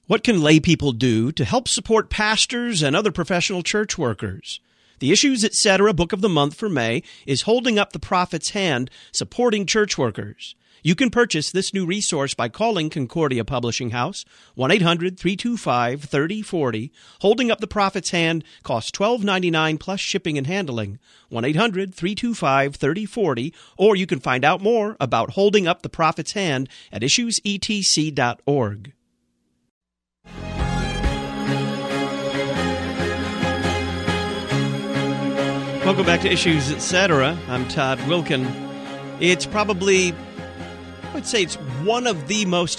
What can lay people do to help support pastors and other professional church workers? The Issues Etc. Book of the Month for May is Holding Up the Prophet's Hand, Supporting Church Workers. You can purchase this new resource by calling Concordia Publishing House, 1-800-325-3040. Holding Up the Prophet's Hand costs $12.99 plus shipping and handling, 1-800-325-3040, or you can find out more about Holding Up the Prophet's Hand at issuesetc.org. Welcome back to Issues Etc. I'm Todd Wilkin. It's probably, I would say it's one of the most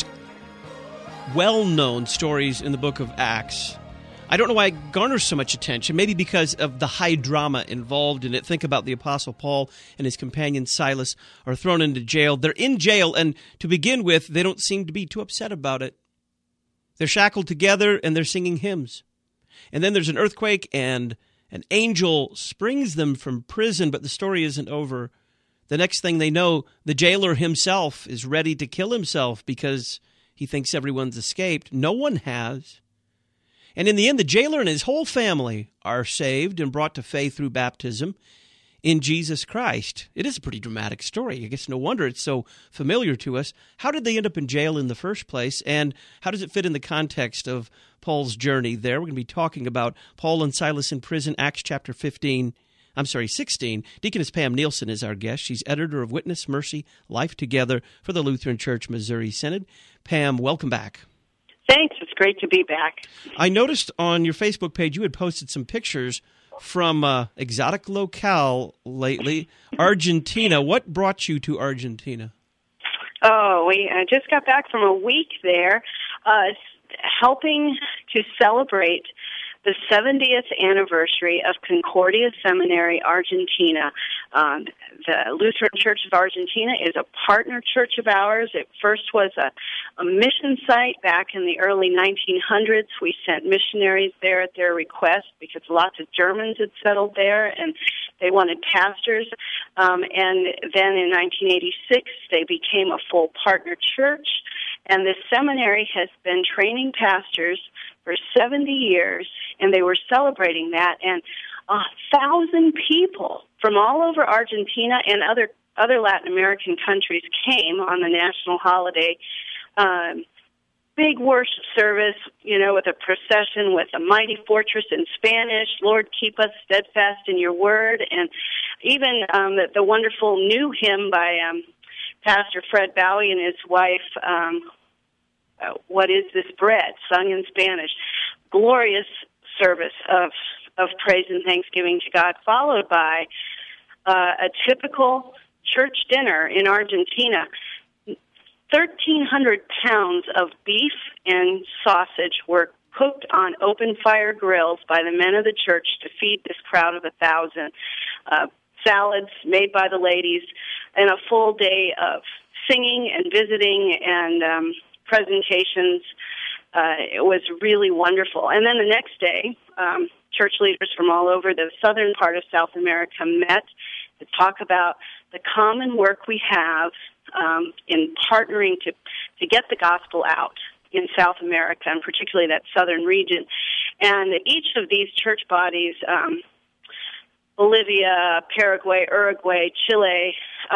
well-known stories in the book of Acts. I don't know why it garners so much attention, maybe because of the high drama involved in it. Think about the Apostle Paul and his companion Silas are thrown into jail. They're in jail, and to begin with, they don't seem to be too upset about it. They're shackled together, and they're singing hymns. And then there's an earthquake, and an angel springs them from prison, but the story isn't over. The next thing they know, the jailer himself is ready to kill himself because he thinks everyone's escaped. No one has. And in the end, the jailer and his whole family are saved and brought to faith through baptism in Jesus Christ. It is a pretty dramatic story. I guess no wonder it's so familiar to us. How did they end up in jail in the first place, and how does it fit in the context of Paul's journey there? We're going to be talking about Paul and Silas in prison, Acts chapter 16. Deaconess Pam Nielsen is our guest. She's editor of Witness, Mercy, Life Together for the Lutheran Church Missouri Synod. Pam, welcome back. Thanks. It's great to be back. I noticed on your Facebook page you had posted some pictures from exotic locale lately, Argentina. What brought you to Argentina? Oh, we just got back from a week there, helping to celebrate the 70th anniversary of Concordia Seminary, Argentina. The Lutheran Church of Argentina is a partner church of ours. It first was a mission site back in the early 1900s. We sent missionaries there at their request because lots of Germans had settled there and they wanted pastors. And then in 1986, they became a full partner church. And the seminary has been training pastors for 70 years, and they were celebrating that. And 1,000 people from all over Argentina and other Latin American countries came on the national holiday. Big worship service, with a procession with a mighty fortress in Spanish, Lord, keep us steadfast in your word, and even the wonderful new hymn by Pastor Fred Bowie and his wife, What is this bread, sung in Spanish. Glorious service of praise and thanksgiving to God, followed by a typical church dinner in Argentina. 1,300 pounds of beef and sausage were cooked on open fire grills by the men of the church to feed this crowd of 1,000. Salads made by the ladies, and a full day of singing and visiting and presentations. It was really wonderful. And then the next day, church leaders from all over the southern part of South America met to talk about the common work we have in partnering to get the gospel out in South America, and particularly that southern region. And each of these church bodies, Bolivia, Paraguay, Uruguay, Chile,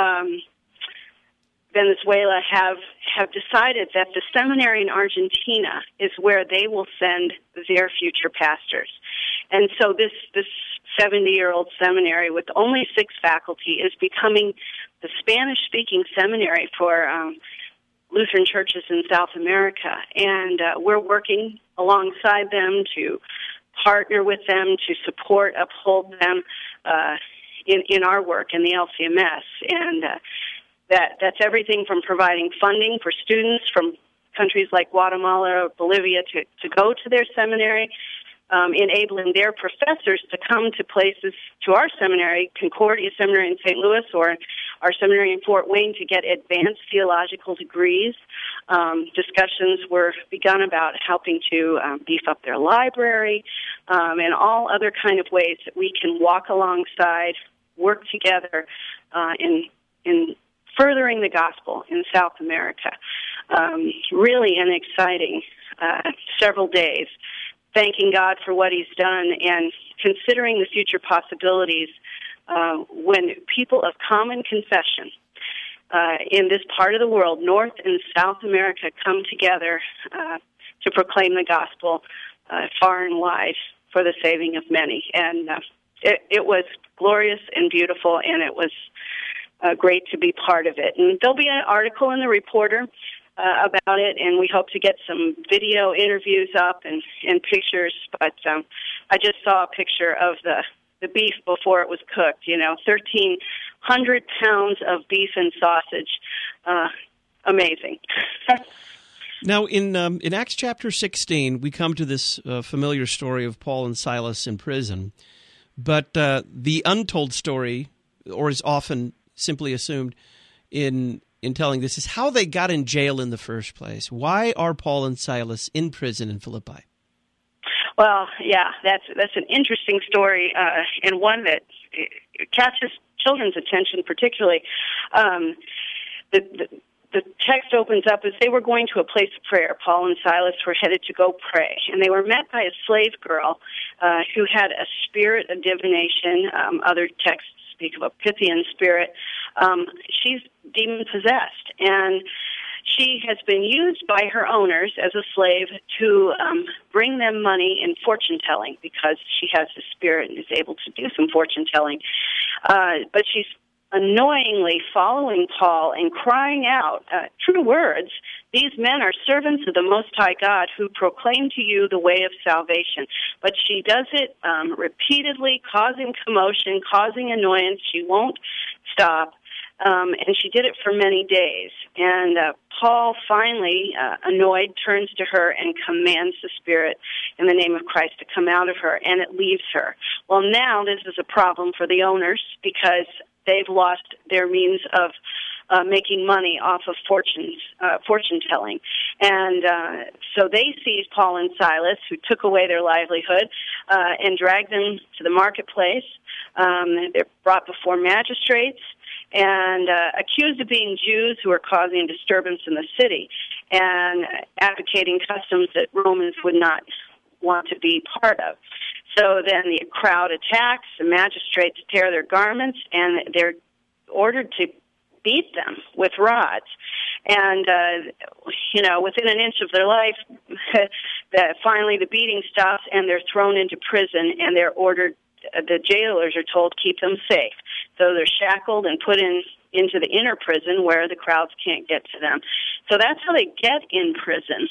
Venezuela, have decided that the seminary in Argentina is where they will send their future pastors. And so this 70-year-old seminary with only 6 faculty is becoming the Spanish-speaking seminary for Lutheran churches in South America. And we're working alongside them to partner with them, to support, uphold them in our work in the LCMS. And that's everything from providing funding for students from countries like Guatemala or Bolivia to go to their seminary, enabling their professors to come to our seminary, Concordia Seminary in St. Louis, or our seminary in Fort Wayne, to get advanced theological degrees. Discussions were begun about helping to beef up their library, and all other kind of ways that we can walk alongside, work together in furthering the gospel in South America. Really an exciting several days, thanking God for what he's done and considering the future possibilities when people of common confession in this part of the world, North and South America, come together to proclaim the gospel far and wide for the saving of many. And it was glorious and beautiful, and it was great to be part of it. And there'll be an article in the Reporter about it, and we hope to get some video interviews up and pictures. But I just saw a picture of the beef before it was cooked. 1,300 pounds of beef and sausage. Amazing. Now, in Acts chapter 16, we come to this familiar story of Paul and Silas in prison. But the untold story, or is often simply assumed in telling this, is how they got in jail in the first place. Why are Paul and Silas in prison in Philippi? Well, yeah, that's an interesting story, and one that catches children's attention particularly. The text opens up as they were going to a place of prayer. Paul and Silas were headed to go pray, and they were met by a slave girl who had a spirit of divination. Other texts speak of a Pythian spirit. She's demon-possessed, and she has been used by her owners as a slave to bring them money in fortune-telling because she has the spirit and is able to do some fortune-telling. But she's annoyingly following Paul and crying out true words, "These men are servants of the Most High God who proclaim to you the way of salvation." But she does it repeatedly, causing commotion, causing annoyance. She won't stop, and she did it for many days. And Paul, finally, annoyed, turns to her and commands the spirit in the name of Christ to come out of her, and it leaves her. Well, now this is a problem for the owners because they've lost their means of making money off of fortune-telling. And so they seized Paul and Silas, who took away their livelihood, and dragged them to the marketplace. They're brought before magistrates and accused of being Jews who are causing disturbance in the city and advocating customs that Romans would not want to be part of. So then the crowd attacks, the magistrates tear their garments, and they're ordered to beat them with rods. And, within an inch of their life, finally the beating stops, and they're thrown into prison, and they're ordered, the jailers are told, keep them safe. So they're shackled and put into the inner prison where the crowds can't get to them. So that's how they get in prison.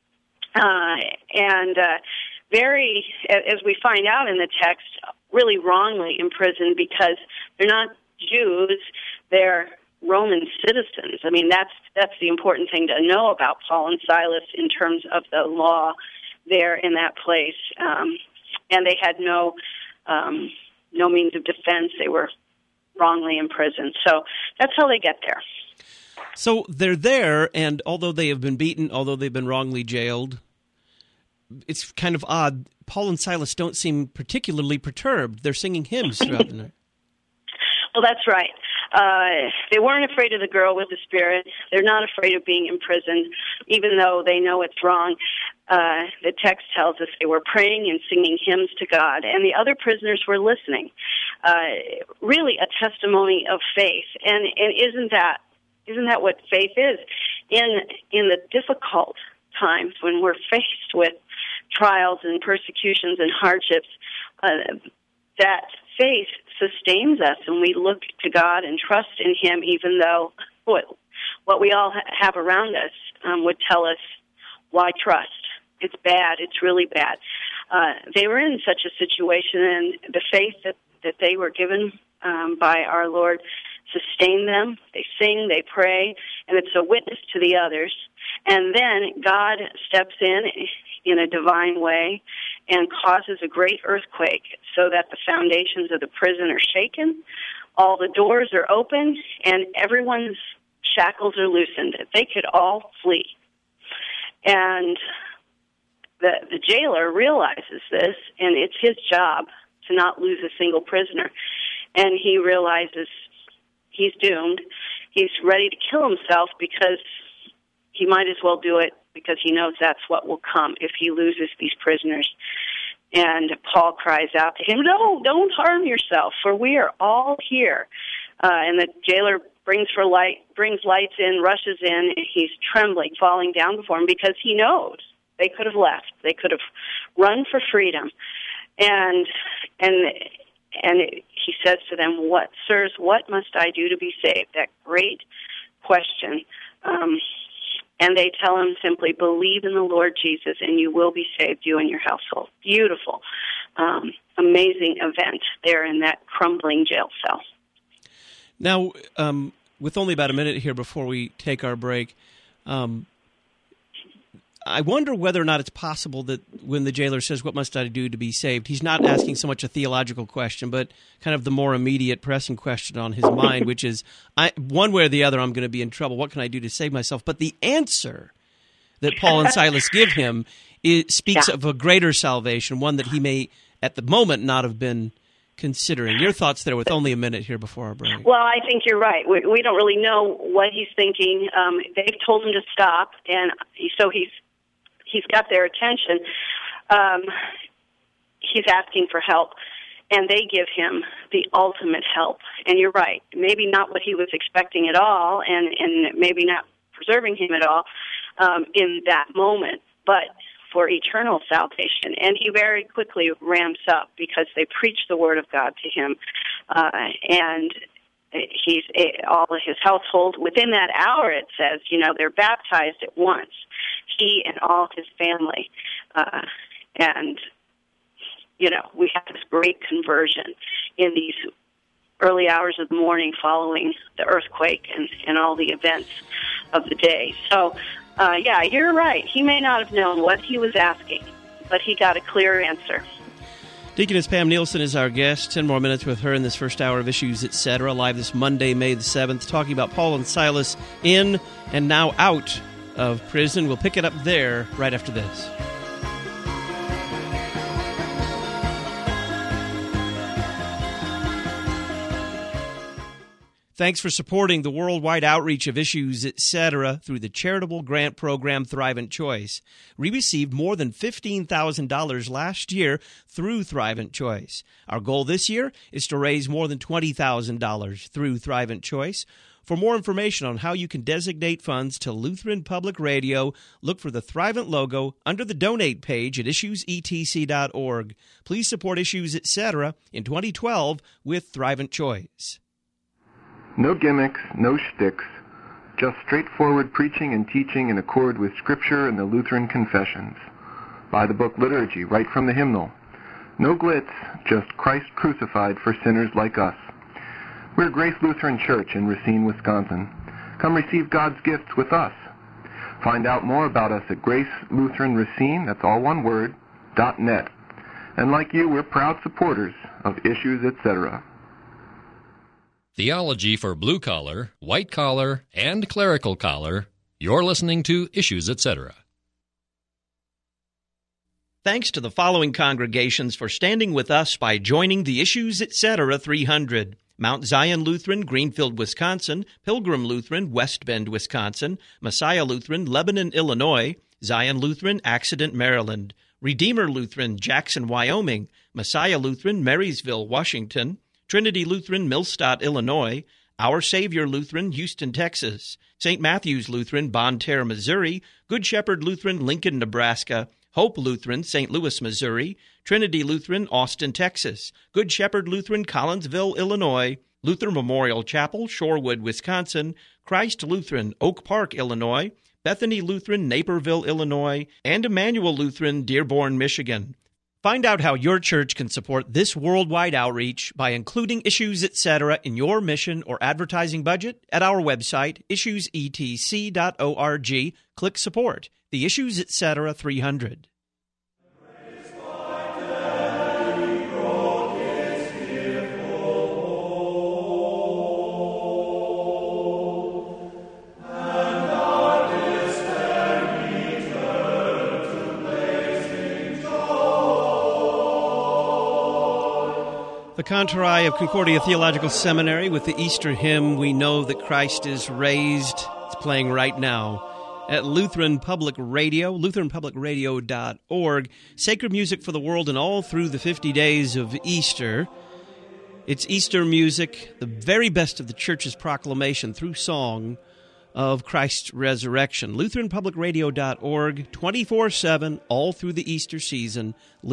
Very, as we find out in the text, really wrongly imprisoned because they're not Jews, they're Roman citizens. I mean, that's the important thing to know about Paul and Silas in terms of the law there in that place. And they had no means of defense. They were wrongly imprisoned. So that's how they get there. So they're there, and although they have been beaten, although they've been wrongly jailed, it's kind of odd. Paul and Silas don't seem particularly perturbed. They're singing hymns throughout the night. Well, that's right. They weren't afraid of the girl with the spirit. They're not afraid of being imprisoned, even though they know it's wrong. The text tells us they were praying and singing hymns to God, and the other prisoners were listening. Really a testimony of faith. And isn't that what faith is? In the difficult times when we're faced with trials and persecutions and hardships, that faith sustains us, and we look to God and trust in Him, even though what we all have around us would tell us, why trust? It's bad. It's really bad. They were in such a situation, and the faith that they were given by our Lord sustained them. They sing, they pray, and it's a witness to the others. And then God steps in a divine way and causes a great earthquake so that the foundations of the prison are shaken, all the doors are open, and everyone's shackles are loosened. They could all flee. And the jailer realizes this, and it's his job to not lose a single prisoner. And he realizes he's doomed. He's ready to kill himself because he might as well do it because he knows that's what will come if he loses these prisoners. And Paul cries out to him, "No, don't harm yourself, for we are all here." And the jailer brings lights in, rushes in. He's trembling, falling down before him, because he knows they could have left. They could have run for freedom. And he says to them, "Sirs, what must I do to be saved?" That great question. And they tell him simply, "Believe in the Lord Jesus, and you will be saved, you and your household." Beautiful, amazing event there in that crumbling jail cell. Now, with only about a minute here before we take our break, I wonder whether or not it's possible that when the jailer says, "What must I do to be saved?" he's not asking so much a theological question, but kind of the more immediate, pressing question on his mind, which is, one way or the other, I'm going to be in trouble. What can I do to save myself? But the answer that Paul and Silas give him speaks of a greater salvation, one that he may, at the moment, not have been considering. Your thoughts there with only a minute here before our break. Well, I think you're right. We don't really know what he's thinking. They've told him to stop, and so he's got their attention. He's asking for help, and they give him the ultimate help. And you're right, maybe not what he was expecting at all, and maybe not preserving him at all in that moment, but for eternal salvation. And he very quickly ramps up because they preach the word of God to him, and he's all of his household. Within that hour, it says, they're baptized at once, he and all his family. And, we have this great conversion in these early hours of the morning following the earthquake and all the events of the day. So, you're right. He may not have known what he was asking, but he got a clear answer. Deaconess Pam Nielsen is our guest. 10 more minutes with her in this first hour of Issues, Etc., live this Monday, May the 7th, talking about Paul and Silas in and now out of prison. We'll pick it up there right after this. Thanks for supporting the worldwide outreach of Issues, Etc. through the charitable grant program Thrivent Choice. We received more than $15,000 last year through Thrivent Choice. Our goal this year is to raise more than $20,000 through Thrivent Choice. For more information on how you can designate funds to Lutheran Public Radio, look for the Thrivent logo under the Donate page at issuesetc.org. Please support Issues, Etc. in 2012 with Thrivent Choice. No gimmicks, no shticks, just straightforward preaching and teaching in accord with Scripture and the Lutheran confessions. Buy the book Liturgy right from the hymnal. No glitz, just Christ crucified for sinners like us. We're Grace Lutheran Church in Racine, Wisconsin. Come receive God's gifts with us. Find out more about us at Grace Lutheran Racine, that's all one word, .net. And like you, we're proud supporters of Issues, Etc. Theology for blue collar, white collar, and clerical collar. You're listening to Issues, Etc. Thanks to the following congregations for standing with us by joining the Issues, Etc. 300. Mount Zion Lutheran, Greenfield, Wisconsin, Pilgrim Lutheran, West Bend, Wisconsin, Messiah Lutheran, Lebanon, Illinois, Zion Lutheran, Accident, Maryland, Redeemer Lutheran, Jackson, Wyoming, Messiah Lutheran, Marysville, Washington, Trinity Lutheran, Millstadt, Illinois, Our Savior Lutheran, Houston, Texas, St. Matthew's Lutheran, Bonne Terre, Missouri, Good Shepherd Lutheran, Lincoln, Nebraska, Hope Lutheran, St. Louis, Missouri, Trinity Lutheran, Austin, Texas, Good Shepherd Lutheran, Collinsville, Illinois, Luther Memorial Chapel, Shorewood, Wisconsin, Christ Lutheran, Oak Park, Illinois, Bethany Lutheran, Naperville, Illinois, and Emmanuel Lutheran, Dearborn, Michigan. Find out how your church can support this worldwide outreach by including Issues, Etc. in your mission or advertising budget at our website, issuesetc.org. Click Support. The Issues, Etc. 300. The Cantori of Concordia Theological Seminary with the Easter hymn, We Know That Christ is Raised. It's playing right now. at Lutheran Public Radio, lutheranpublicradio.org. Sacred music for the world and all through the 50 days of Easter. It's Easter music, the very best of the Church's proclamation through song of Christ's resurrection. lutheranpublicradio.org, 24/7, all through the Easter season,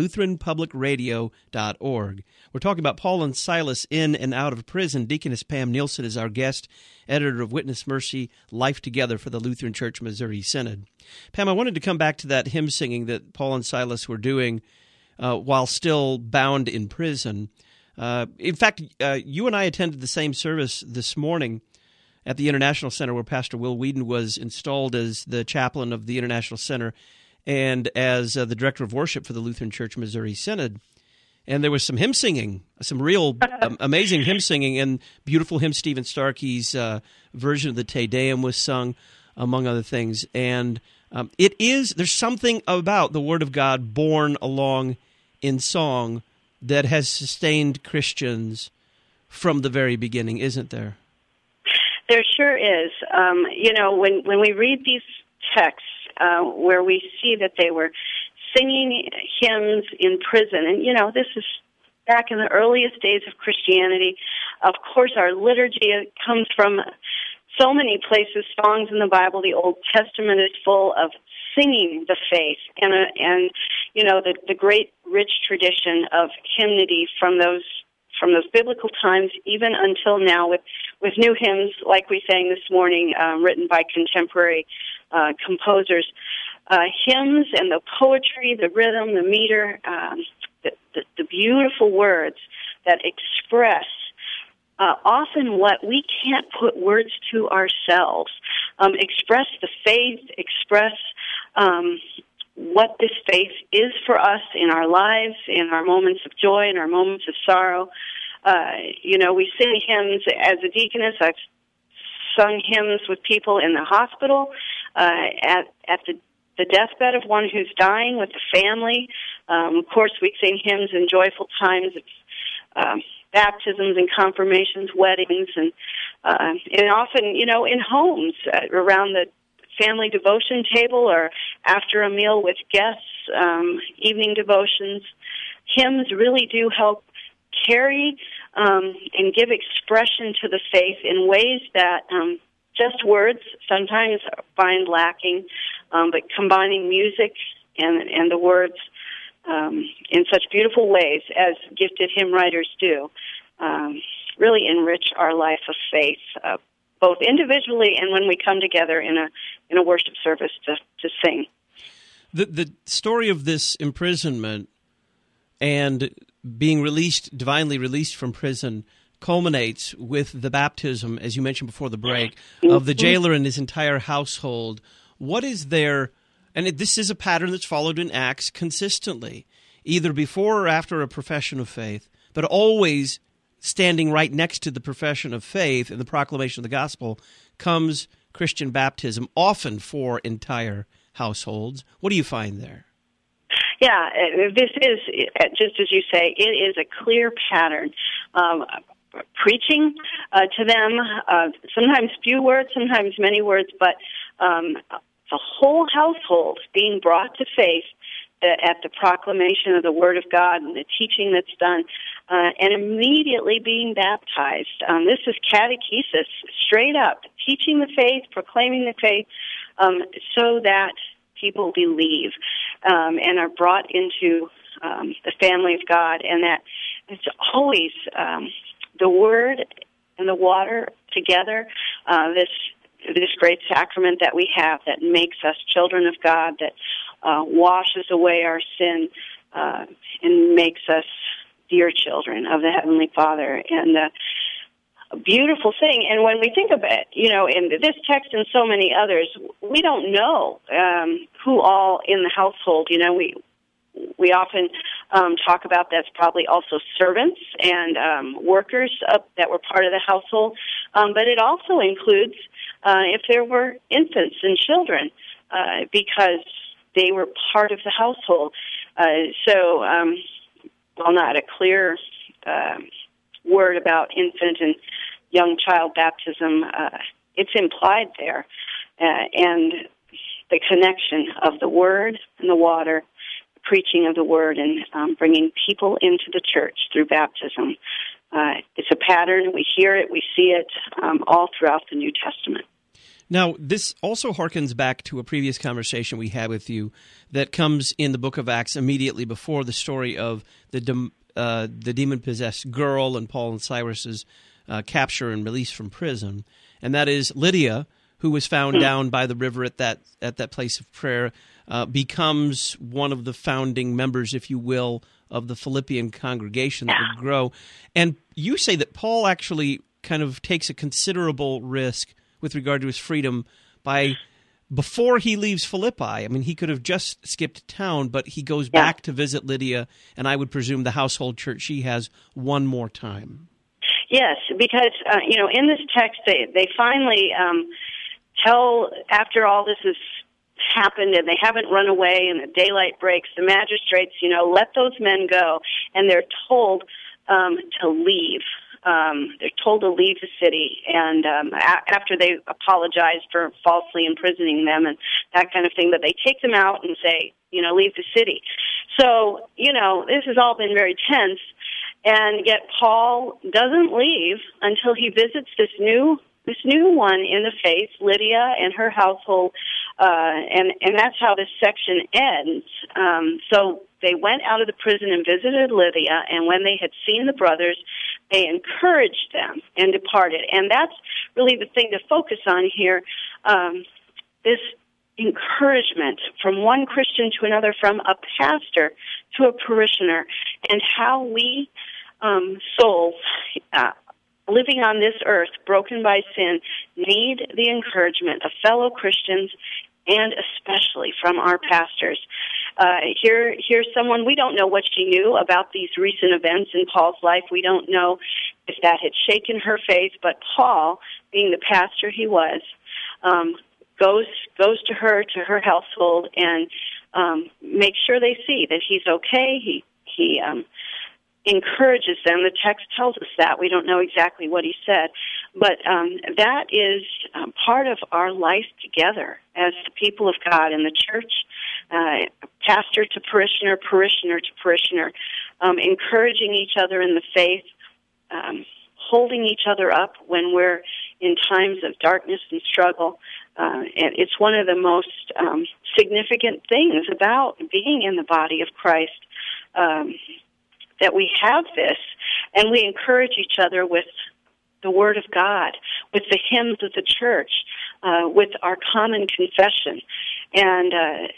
lutheranpublicradio.org. We're talking about Paul and Silas in and out of prison. Deaconess Pam Nielsen is our guest, editor of Witness Mercy, Life Together for the Lutheran Church Missouri Synod. Pam, I wanted to come back to that hymn singing that Paul and Silas were doing while still bound in prison. In fact, you and I attended the same service this morning at the International Center, where Pastor Will Whedon was installed as the chaplain of the International Center and as the director of worship for the Lutheran Church Missouri Synod. And there was some hymn singing, some real amazing hymn singing, and beautiful hymn. Stephen Starkey's version of the Te Deum was sung, among other things. And there's something about the Word of God borne along in song that has sustained Christians from the very beginning, isn't there? There sure is. When we read these texts where we see that they were singing hymns in prison, and, this is back in the earliest days of Christianity. Of course, our liturgy comes from so many places, songs in the Bible. The Old Testament is full of singing the faith and the great rich tradition of hymnody from those biblical times, even until now, with new hymns like we sang this morning, written by contemporary composers. Hymns and the poetry, the rhythm, the meter, the beautiful words that express often what we can't put words to ourselves. Express the faith, express what this faith is for us in our lives, in our moments of joy, in our moments of sorrow. We sing hymns as a deaconess. I've sung hymns with people in the hospital, at the deathbed of one who's dying, with the family. Of course, we sing hymns in joyful times of baptisms and confirmations, weddings, and often, in homes, around the family devotion table or after a meal with guests, evening devotions. Hymns really do help carry and give expression to the faith in ways that just words sometimes find lacking, but combining music and the words in such beautiful ways as gifted hymn writers do really enrich our life of faith, both individually and when we come together in a worship service to sing. The story of this imprisonment and being divinely released from prison, culminates with the baptism, as you mentioned before the break, of the jailer and his entire household. What is there, and this is a pattern that's followed in Acts consistently, either before or after a profession of faith, but always standing right next to the profession of faith and the proclamation of the gospel comes Christian baptism, often for entire households. What do you find there? Yeah, this is, just as you say, it is a clear pattern. Preaching to them, sometimes few words, sometimes many words, but the whole household being brought to faith at the proclamation of the Word of God and the teaching that's done, and immediately being baptized. This is catechesis, straight up, teaching the faith, proclaiming the faith, so that people believe and are brought into the family of God, and that it's always the Word and the water together, this great sacrament that we have that makes us children of God, that washes away our sin and makes us dear children of the Heavenly Father. And a beautiful thing. And when we think of it, in this text and so many others, we don't know who all in the household. We often talk about that's probably also servants and workers that were part of the household, but it also includes if there were infants and children, because they were part of the household. While not a clear word about infant and young child baptism, it's implied there. And the connection of the Word and the water, preaching of the Word, and bringing people into the church through baptism. It's a pattern. We hear it, we see it all throughout the New Testament. Now, this also harkens back to a previous conversation we had with you that comes in the book of Acts immediately before the story of the demon-possessed girl and Paul and Silas's capture and release from prison, and that is Lydia, who was found down by the river at that place of prayer, becomes one of the founding members, if you will, of the Philippian congregation that would grow. And you say that Paul actually kind of takes a considerable risk with regard to his freedom before he leaves Philippi. I mean, he could have just skipped town, but he goes back to visit Lydia, and I would presume the household church she has, one more time. Yes, because, in this text, they finally tell, after all this has happened and they haven't run away and the daylight breaks, the magistrates, let those men go, and they're told to leave. They're told to leave the city, and after they apologize for falsely imprisoning them and that kind of thing, but they take them out and say, leave the city. So, this has all been very tense, and yet Paul doesn't leave until he visits this new one in the faith, Lydia and her household, and that's how this section ends. So they went out of the prison and visited Lydia, and when they had seen the brothers, they encouraged them and departed. And that's really the thing to focus on here, this encouragement from one Christian to another, from a pastor to a parishioner, and how we souls living on this earth, broken by sin, need the encouragement of fellow Christians, and especially from our pastors. Here's someone, we don't know what she knew about these recent events in Paul's life. We don't know if that had shaken her faith, but Paul, being the pastor he was, goes to her household, and makes sure they see that he's okay. He encourages them. The text tells us that. We don't know exactly what he said, but that is part of our life together as the people of God in the church, pastor to parishioner, parishioner to parishioner, encouraging each other in the faith, holding each other up when we're in times of darkness and struggle. And it's one of the most significant things about being in the body of Christ, that we have this, and we encourage each other with the Word of God, with the hymns of the church, with our common confession. And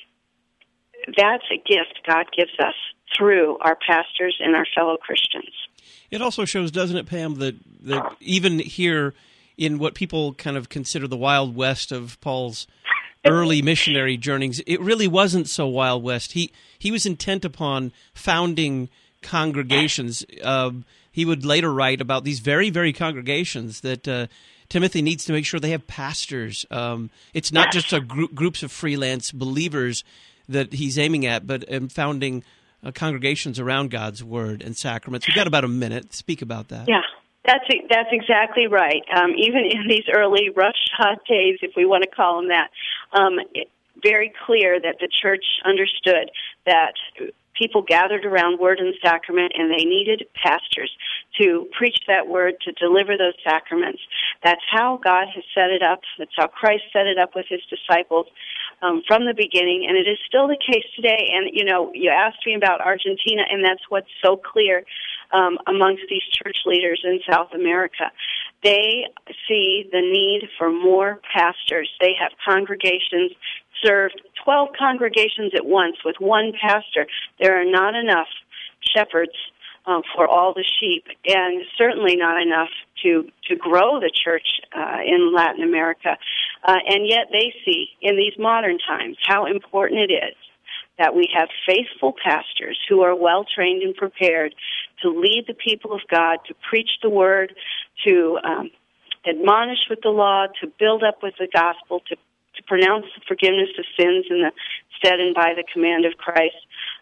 that's a gift God gives us through our pastors and our fellow Christians. It also shows, doesn't it, Pam, that even here in what people kind of consider the Wild West of Paul's early missionary journeys, it really wasn't so Wild West. He was intent upon founding congregations. He would later write about these very, very congregations that Timothy needs to make sure they have pastors. It's not just groups of freelance believers that he's aiming at, but founding congregations around God's Word and sacraments. We've got about a minute. Speak about that. Yeah, that's exactly right. Even in these early roughshod days, if we want to call them that, very clear that the church understood that people gathered around Word and Sacrament, and they needed pastors to preach that Word, to deliver those sacraments. That's how God has set it up. That's how Christ set it up with His disciples from the beginning, and it is still the case today. And, you asked me about Argentina, and that's what's so clear amongst these church leaders in South America. They see the need for more pastors. They have congregations, served 12 congregations at once with one pastor. There are not enough shepherds for all the sheep, and certainly not enough to grow the church in Latin America. And yet they see in these modern times how important it is that we have faithful pastors who are well-trained and prepared to lead the people of God, to preach the Word, to admonish with the law, to build up with the gospel, to pronounce the forgiveness of sins in the stead and by the command of Christ,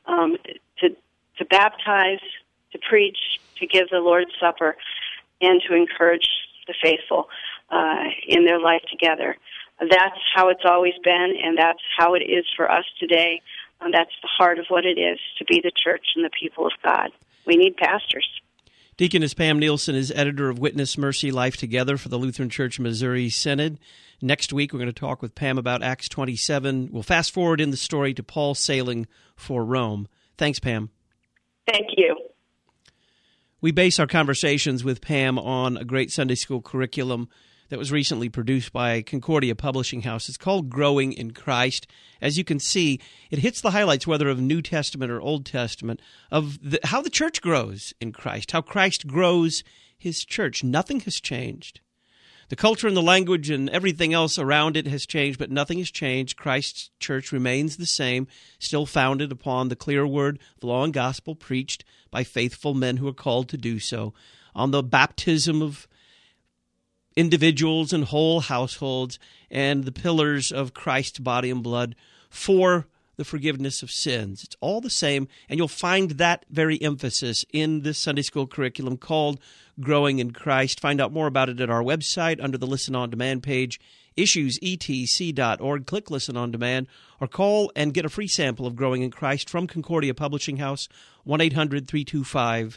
to baptize, to preach, to give the Lord's Supper, and to encourage the faithful in their life together. That's how it's always been, and that's how it is for us today. That's the heart of what it is to be the church and the people of God. We need pastors. Deaconess Pam Nielsen is editor of Witness, Mercy, Life Together for the Lutheran Church Missouri Synod. Next week, we're going to talk with Pam about Acts 27. We'll fast forward in the story to Paul sailing for Rome. Thanks, Pam. Thank you. We base our conversations with Pam on a great Sunday school curriculum that was recently produced by Concordia Publishing House. It's called Growing in Christ. As you can see, it hits the highlights, whether of New Testament or Old Testament, of how the church grows in Christ, how Christ grows his church. Nothing has changed. The culture and the language and everything else around it has changed, but nothing has changed. Christ's church remains the same, still founded upon the clear word of law and gospel preached by faithful men who are called to do so, on the baptism of individuals and whole households, and the pillars of Christ's body and blood for the forgiveness of sins. It's all the same, and you'll find that very emphasis in this Sunday school curriculum called Growing in Christ. Find out more about it at our website under the Listen On Demand page, issuesetc.org. Click Listen On Demand, or call and get a free sample of Growing in Christ from Concordia Publishing House, 1-800-325-3040,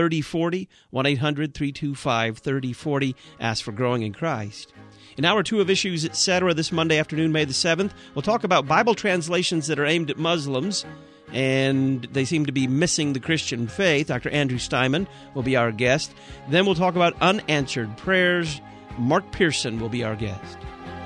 1-800-325-3040. Ask for Growing in Christ. In Hour 2 of Issues, Etc., this Monday afternoon, May the 7th, we'll talk about Bible translations that are aimed at Muslims, and they seem to be missing the Christian faith. Dr. Andrew Steinman will be our guest. Then we'll talk about unanswered prayers. Mark Pearson will be our guest.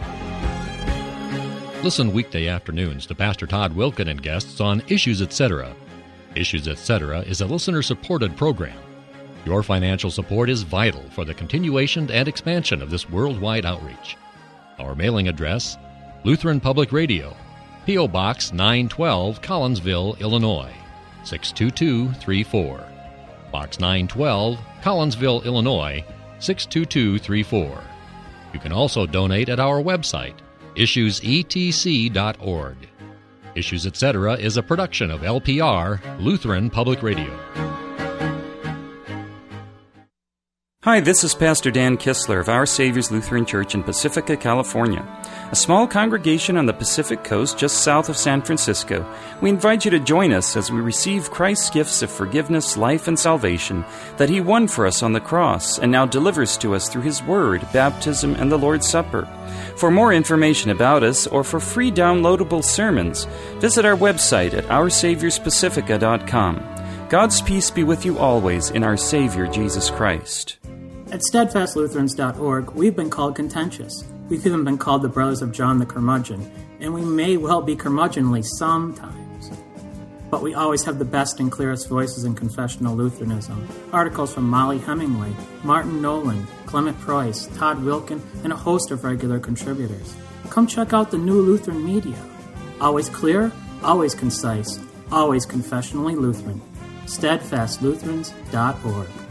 Listen weekday afternoons to Pastor Todd Wilken and guests on Issues Etc. Issues Etc. is a listener-supported program. Your financial support is vital for the continuation and expansion of this worldwide outreach. Our mailing address, Lutheran Public Radio, P.O. Box 912, Collinsville, Illinois, 62234. Box 912, Collinsville, Illinois, 62234. You can also donate at our website, issuesetc.org. Issues Etc. is a production of LPR, Lutheran Public Radio. Hi, this is Pastor Dan Kistler of Our Savior's Lutheran Church in Pacifica, California, a small congregation on the Pacific Coast just south of San Francisco. We invite you to join us as we receive Christ's gifts of forgiveness, life, and salvation that He won for us on the cross and now delivers to us through His Word, baptism, and the Lord's Supper. For more information about us or for free downloadable sermons, visit our website at OurSaviorsPacifica.com. God's peace be with you always in our Savior, Jesus Christ. At SteadfastLutherans.org, we've been called contentious. We've even been called the Brothers of John the Curmudgeon, and we may well be curmudgeonly sometimes. But we always have the best and clearest voices in confessional Lutheranism. Articles from Molly Hemingway, Martin Nolan, Clement Price, Todd Wilken, and a host of regular contributors. Come check out the new Lutheran media. Always clear, always concise, always confessionally Lutheran. SteadfastLutherans.org.